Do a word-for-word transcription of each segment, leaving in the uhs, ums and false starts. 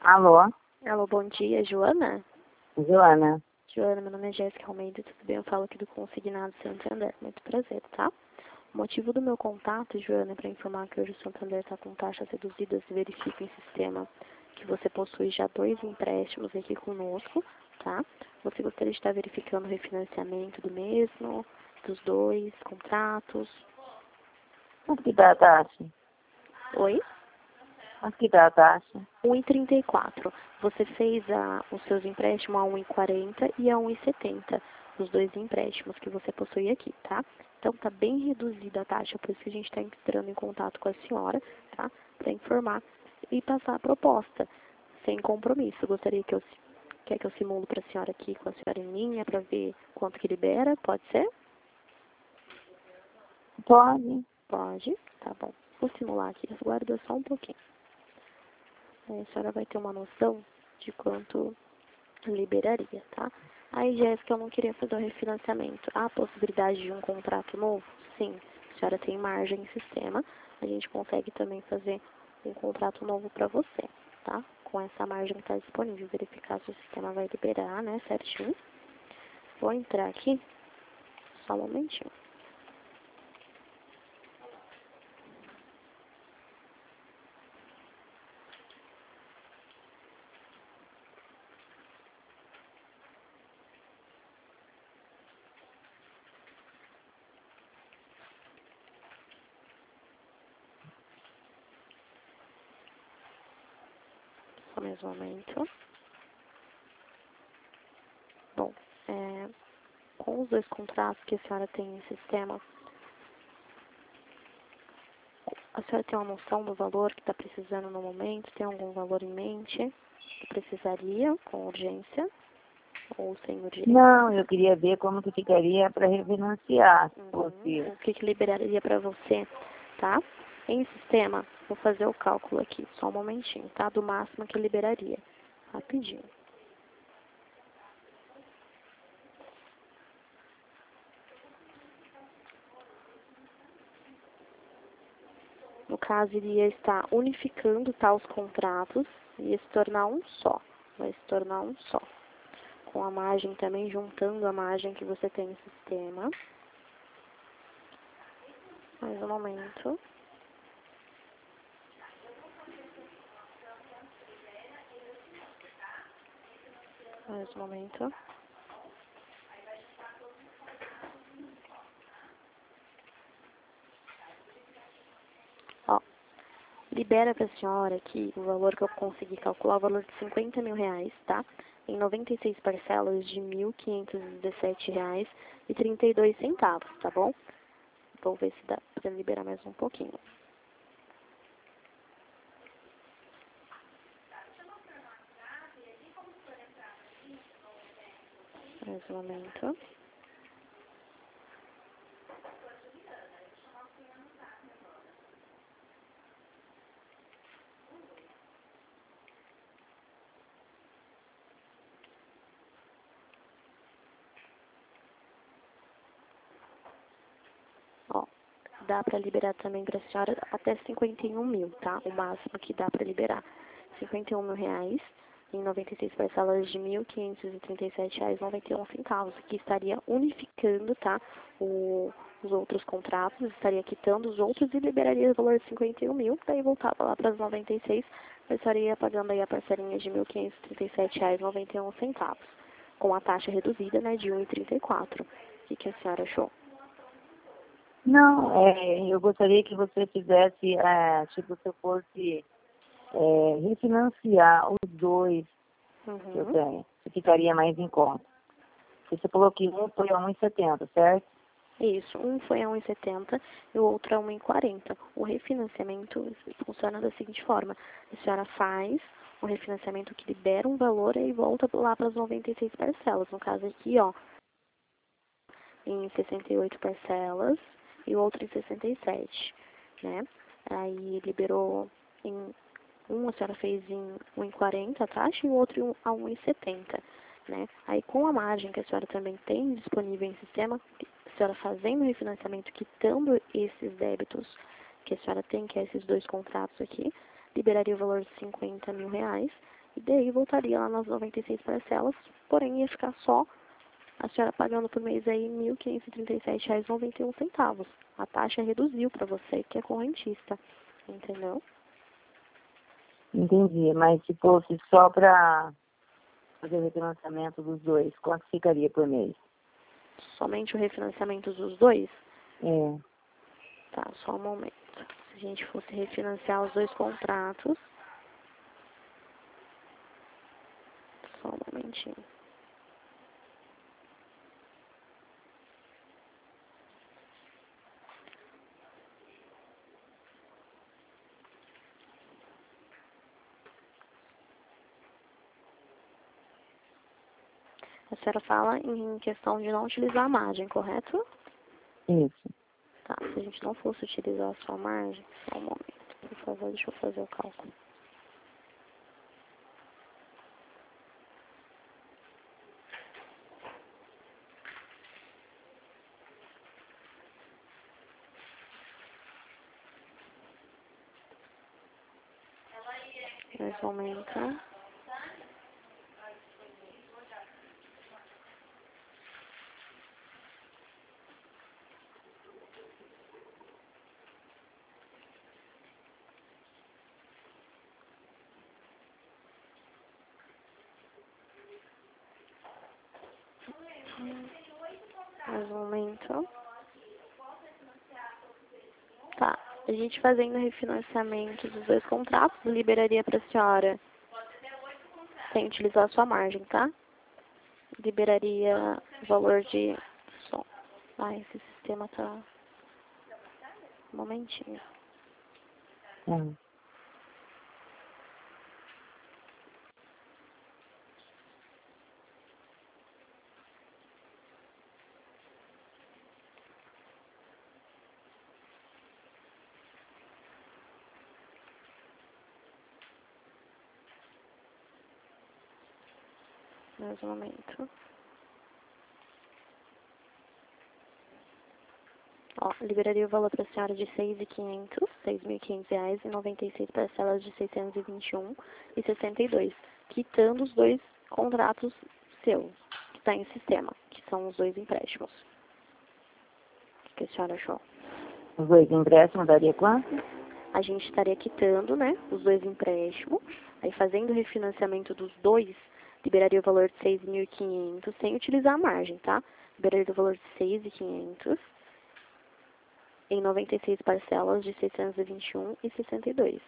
Alô, Alô, bom dia, Joana? Joana. Joana, meu nome é Jéssica Almeida, tudo bem? Eu falo aqui do Consignado Santander, muito prazer, tá? O motivo do meu contato, Joana, é para informar que hoje o Santander está com taxas reduzidas e verifica em sistema que você possui já dois empréstimos aqui conosco, tá? Você gostaria de estar verificando o refinanciamento do mesmo, dos dois contratos? Quanto que dá a taxa? Oi? Quanto que dá a taxa? um e trinta e quatro. Você fez a, os seus empréstimos a um e quarenta e a um e setenta. Os dois empréstimos que você possui aqui, tá? Então tá bem reduzida a taxa, por isso que a gente está entrando em contato com a senhora, tá? Para informar e passar a proposta, sem compromisso. Gostaria que eu, quer que eu simulo para a senhora aqui com a senhora em linha para ver quanto que libera? Pode ser? Pode. Pode, tá bom. Vou simular aqui, aguarda só um pouquinho. Aí a senhora vai ter uma noção de quanto liberaria, tá? Aí, Jéssica, eu não queria fazer o refinanciamento. Há a possibilidade de um contrato novo? Sim. A senhora tem margem em sistema. A gente consegue também fazer um contrato novo para você, tá? Com essa margem que está disponível. Verificar se o sistema vai liberar, né, certinho. Vou entrar aqui. Só um momentinho. Só mais um momento. Bom, é, com os dois contratos que a senhora tem em sistema, a senhora tem uma noção do valor que está precisando no momento? Tem algum valor em mente que precisaria com urgência ou sem urgência? Não, eu queria ver como que ficaria para refinanciar, se Uhum. fosse. O que, que liberaria para você, tá? Em sistema, vou fazer o cálculo aqui, só um momentinho, tá? Do máximo que liberaria. Rapidinho. No caso, iria estar unificando tá, os contratos e ia se tornar um só. Vai se tornar um só. Com a margem também, juntando a margem que você tem no sistema. Mais um momento. Mais um momento. Ó, libera para a senhora aqui o valor que eu consegui calcular, o valor de cinquenta mil reais, tá? Em noventa e seis parcelas de mil quinhentos e dezessete reais e trinta e dois centavos, tá bom? Vou ver se dá para liberar mais um pouquinho. Mais um momento. Ó, dá para liberar também para a senhora até cinquenta e um mil, tá? O máximo que dá para liberar. cinquenta e um mil reais em noventa e seis parcelas de mil quinhentos e trinta e sete reais e noventa e um centavos, que estaria unificando, tá? O, os outros contratos, estaria quitando os outros e liberaria o valor de cinquenta e um mil, daí voltava lá para as noventa e seis, eu estaria pagando aí a parcelinha de mil quinhentos e trinta e sete reais e noventa e um centavos, com a taxa reduzida, né, de um e trinta e quatro. O que, que a senhora achou? Não, é, eu gostaria que você fizesse, é, tipo, se eu fosse é, refinanciar os dois que eu Uhum. tenho, que ficaria mais em conta. Você falou que um foi a um e setenta, certo? Isso, um foi a um e setenta e o outro a um e quarenta. O refinanciamento funciona da seguinte forma: a senhora faz um refinanciamento que libera um valor e volta lá para as noventa e seis parcelas. No caso aqui, ó, em sessenta e oito parcelas e o outro em sessenta e sete, né? Aí liberou em um, a senhora fez em um e quarenta a taxa e o outro em a um e setenta, né? Aí com a margem que a senhora também tem disponível em sistema, a senhora fazendo o refinanciamento, quitando esses débitos que a senhora tem, que é esses dois contratos aqui, liberaria o valor de cinquenta mil reais E daí voltaria lá nas noventa e seis parcelas, porém ia ficar só a senhora pagando por mês aí mil quinhentos e trinta e sete reais e noventa e um centavos. A taxa reduziu para você que é correntista, entendeu? Entendi, mas se fosse só para fazer o refinanciamento dos dois, quanto ficaria por mês? Somente o refinanciamento dos dois? É. Tá, só um momento. Se a gente fosse refinanciar os dois contratos, só um momentinho. A senhora fala em questão de não utilizar a margem, correto? Isso. Tá, se a gente não fosse utilizar a sua margem, só um momento, por favor, deixa eu fazer o cálculo. Nesse momento, mais um momento. Tá, a gente fazendo refinanciamento dos dois contratos, liberaria para a senhora, sem utilizar a sua margem, tá? Liberaria o valor de som. Ai, esse sistema tá... Um momentinho. Hum. Mais um momento. Ó, liberaria o valor para a senhora de seis mil e quinhentos, seis mil e quinhentos reais e noventa e seis parcelas de seiscentos e vinte e um e sessenta e dois, quitando os dois contratos seus, que está em sistema, que são os dois empréstimos. O que a senhora achou? Os dois empréstimos daria quanto? A gente estaria quitando, né, os dois empréstimos, aí fazendo o refinanciamento dos dois, liberaria o valor de seis mil e quinhentos, sem utilizar a margem, tá? Liberaria o valor de seis mil e quinhentos em noventa e seis parcelas de seiscentos e vinte e um e sessenta e dois.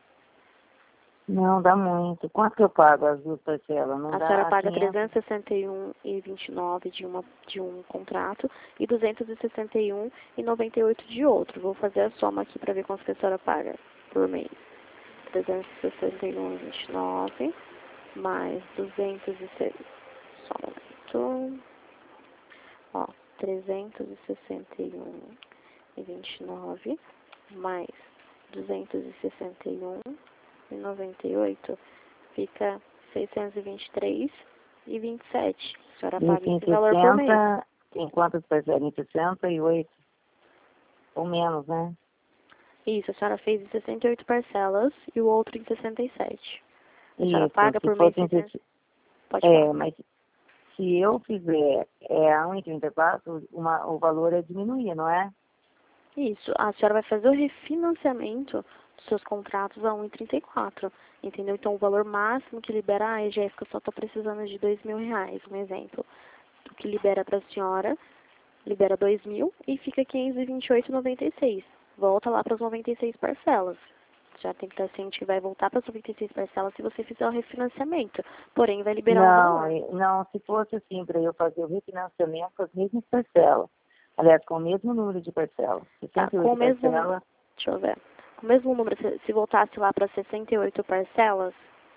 Não, dá muito. Quanto que eu pago as duas parcelas? Não A dá senhora paga quinhentos? trezentos e sessenta e um e vinte e nove de, uma, de um contrato e duzentos e sessenta e um e noventa e oito de outro. Vou fazer a soma aqui para ver quanto que a senhora paga por mês. trezentos e sessenta e um e vinte e nove mais duzentos e sessenta. Só um momento. Ó, trezentos e sessenta e um e vinte e nove mais duzentos e sessenta e um e noventa e oito fica seiscentos e vinte e três e vinte e sete. A senhora paga Isso em esse valor por mês. sessenta, em quantas parcelas? Em sessenta e oito? Ou menos, né? Isso, a senhora fez em sessenta e oito parcelas e o outro em sessenta e sete. A senhora Isso, paga se por mês fosse em seiscentos... sessenta. Pode falar. É, mas se eu fizer é, a um e trinta e quatro, uma, o valor é diminuir, não é? Isso, a senhora vai fazer o refinanciamento dos seus contratos a um e trinta e quatro, entendeu? Então, o valor máximo que libera, ai, Jéssica, eu só estou precisando de dois mil reais, um exemplo. O que libera para a senhora, libera dois mil e fica quinhentos e vinte e oito e noventa e seis. Volta lá para as noventa e seis parcelas. Já tem que estar ciente que vai voltar para as noventa e seis parcelas se você fizer o refinanciamento. Porém, vai liberar um Não, valor. é- não, se fosse assim, para eu fazer o refinanciamento com as mesmas parcelas. Aliás, com o mesmo número de parcelas. Tá, sessenta e com o oito mesmo... parcelas Deixa eu ver. Com o mesmo número, se, se voltasse lá para sessenta e oito parcelas,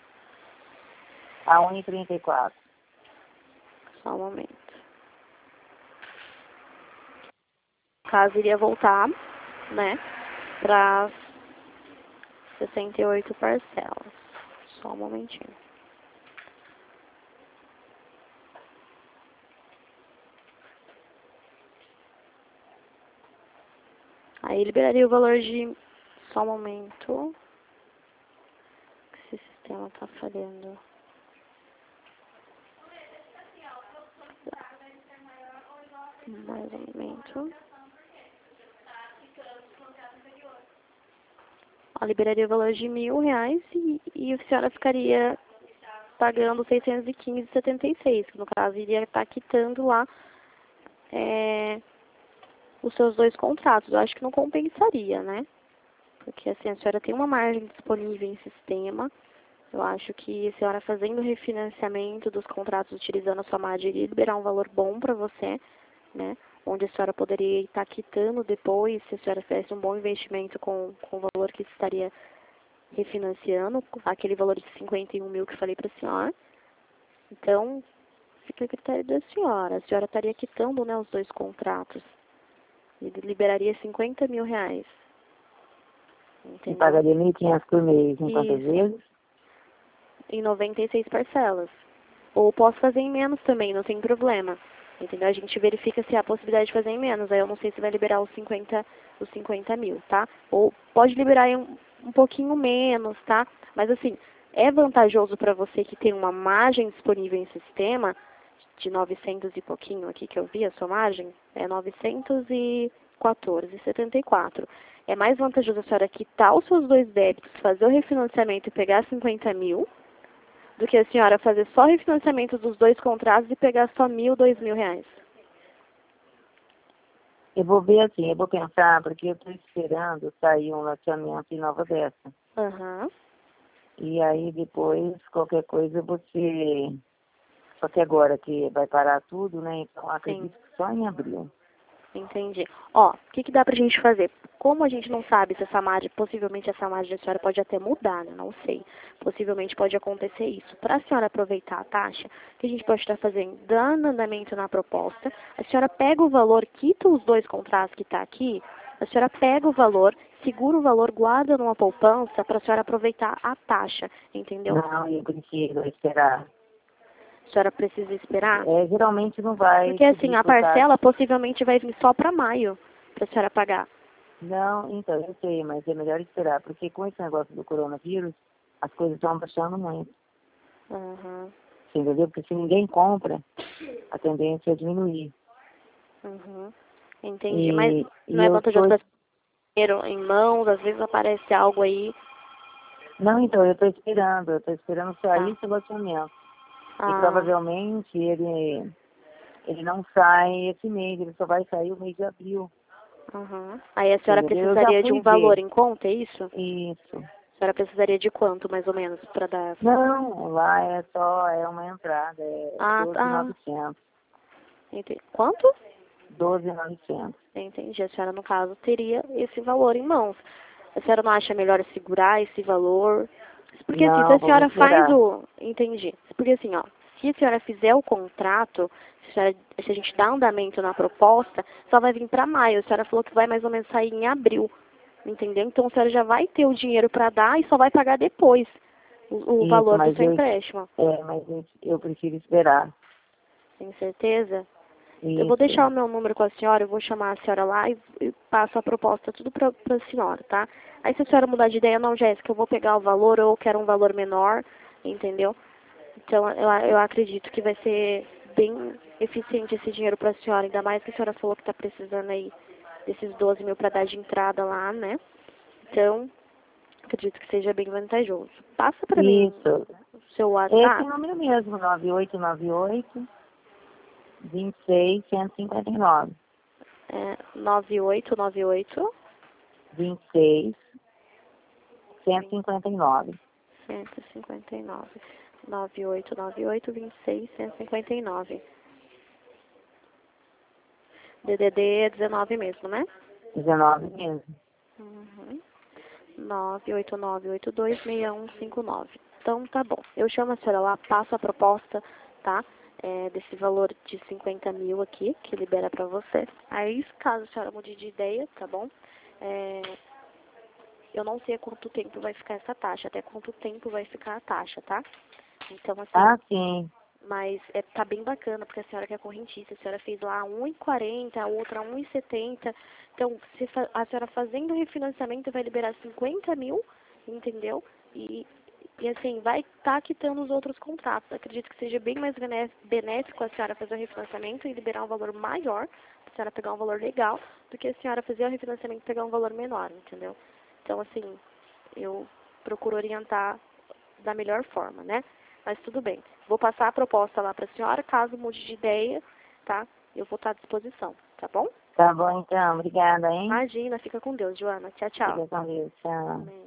a um e trinta e quatro. só um momento. O caso iria voltar, né, para sessenta e oito parcelas. Só um momentinho. Aí liberaria o valor de... Só um momento. esse sistema tá falhando. Mais um momento. Ó, liberaria o valor de mil reais e, e a senhora ficaria pagando seiscentos e quinze reais e setenta e seis, que no caso iria estar quitando lá é, os seus dois contratos. Eu acho que não compensaria, né? Porque assim, a senhora tem uma margem disponível em sistema. Eu acho que a senhora fazendo o refinanciamento dos contratos utilizando a sua margem iria liberar um valor bom para você, né? Onde a senhora poderia estar quitando depois, se a senhora fizesse um bom investimento com, com o valor que estaria refinanciando, aquele valor de cinquenta e um mil que eu falei para a senhora. Então, fica a critério da senhora. A senhora estaria quitando, né, os dois contratos. E liberaria cinquenta mil reais. Entendeu? E pagaria mil e quinhentos por mês, em quantas Isso. vezes? Em noventa e seis parcelas. Ou posso fazer em menos também, não tem problema. Entendeu? A gente verifica se há a possibilidade de fazer em menos. Aí eu não sei se vai liberar os cinquenta, os cinquenta mil, tá? Ou pode liberar em um, um pouquinho menos, tá? Mas assim, é vantajoso para você que tem uma margem disponível em sistema de novecentos e pouquinho aqui que eu vi, a sua margem é novecentos e quatorze reais e setenta e quatro. É mais vantajoso a senhora quitar os seus dois débitos, fazer o refinanciamento e pegar cinquenta mil, do que a senhora fazer só o refinanciamento dos dois contratos e pegar só mil, dois mil reais. Eu vou ver assim, eu vou pensar, porque eu estou esperando sair um loteamento em Nova Odessa. Aham. E aí depois, qualquer coisa, você... Só que agora que vai parar tudo, né? Então Sim. acredito que só em abril. Entendi. Ó, o que, que dá pra gente fazer? Como a gente não sabe se essa margem, possivelmente essa margem da senhora pode até mudar, né? Não sei. Possivelmente pode acontecer isso. Para a senhora aproveitar a taxa, o que a gente pode estar fazendo? Dando andamento na proposta, a senhora pega o valor, quita os dois contratos que está aqui, a senhora pega o valor, segura o valor, guarda numa poupança para a senhora aproveitar a taxa, entendeu? Não, eu prefiro esperar. A senhora precisa esperar? É, geralmente não vai Porque assim, subir a por parcela taxa. possivelmente vai vir só para maio, para a senhora pagar. Não, então, eu sei, mas é melhor esperar, porque com esse negócio do coronavírus, as coisas estão baixando muito. Uhum. Você entendeu? Porque se ninguém compra, a tendência é diminuir. Uhum. Entendi. Mas E, não e é eu vantajoso estou... para dinheiro em mãos, às vezes aparece algo aí. Não, então, eu estou esperando, eu estou esperando sair Tá. esse loteamento. E Ah, provavelmente ele, ele não sai esse mês, ele só vai sair o mês de abril. uhum. Aí a senhora Entendeu? Eu já precisaria de fui um valor ver em conta, é isso? isso. A senhora precisaria de quanto, mais ou menos, para dar... Não, lá é só, é uma entrada, é Ah, doze mil e tá. novecentos. Entendi. Quanto? doze mil e novecentos. Entendi. A senhora, no caso, teria esse valor em mãos. A senhora não acha melhor segurar esse valor? Porque assim, se Não, a vamos senhora faz esperar. o... Entendi. Porque assim, ó, se a senhora fizer o contrato, se a, senhora, se a gente dá andamento na proposta, só vai vir para maio. A senhora falou que vai mais ou menos sair em abril. Entendeu? Então a senhora já vai ter o dinheiro para dar e só vai pagar depois o, o Isso, valor do mas seu eu, empréstimo. é, mas eu, eu prefiro esperar. Tem certeza? Eu vou Isso. deixar o meu número com a senhora, eu vou chamar a senhora lá e, e passo a proposta tudo para a senhora, tá? Aí se a senhora mudar de ideia, não, Jéssica, eu vou pegar o valor ou eu quero um valor menor, entendeu? Então eu, eu acredito que vai ser bem eficiente esse dinheiro para a senhora, ainda mais que a senhora falou que está precisando aí desses doze mil para dar de entrada lá, né? Então, acredito que seja bem vantajoso. Passa para mim Isso. o seu Esse WhatsApp, número mesmo, nove oito nove oito, vinte e seis, cento e cinquenta e nove. é nove oito nove oito, vinte e seis, cento e cinquenta e nove. cento e cinquenta e nove. nove oito nove oito, vinte e seis, cento e cinquenta e nove. D D D é dezenove mesmo, né? dezenove mesmo. Uhum. nove oito nove oito dois seis um cinco nove. Então tá bom. Eu chamo a senhora lá, passo a proposta, tá? É, desse valor de cinquenta mil aqui, que libera pra você. Aí, caso a senhora mude de ideia, tá bom? É, eu não sei há quanto tempo vai ficar essa taxa, até quanto tempo vai ficar a taxa, tá? Então, assim, Ah, sim. mas é, tá bem bacana, porque a senhora que é correntista, a senhora fez lá um e quarenta, a outra um e setenta. Então, se fa a senhora fazendo o refinanciamento vai liberar cinquenta mil, entendeu? E, E assim, vai estar quitando os outros contratos. Acredito que seja bem mais benéfico a senhora fazer o refinanciamento e liberar um valor maior, a senhora pegar um valor legal, do que a senhora fazer o refinanciamento e pegar um valor menor, entendeu? Então, assim, eu procuro orientar da melhor forma, né? Mas tudo bem. Vou passar a proposta lá para a senhora, caso mude de ideia, tá? Eu vou estar à disposição, tá bom? Tá bom, então. Obrigada, hein? Imagina, fica com Deus, Joana. Tchau, tchau. Fica com Deus. Tchau. Amém.